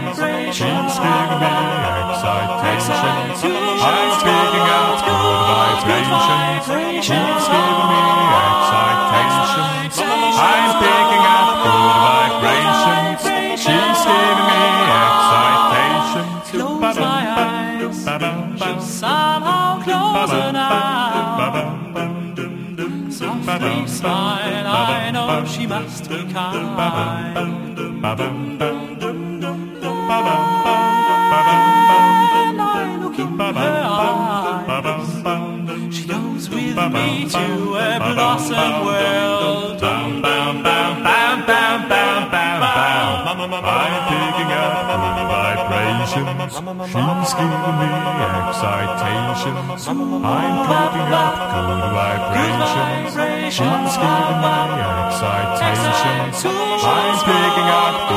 She's giving me excitation. I'm picking up good vibrations. She's giving me excitation. I'm picking up good vibrations. She's giving me excitation. Close my eyes, she'll somehow closer now. Softly smile, I know she must be kind. When I look in her eyes, she goes with me to a blossom world. I'm picking up good vibrations. She's giving me excitation. I'm picking up good vibrations. She's giving me excitation. I'm picking up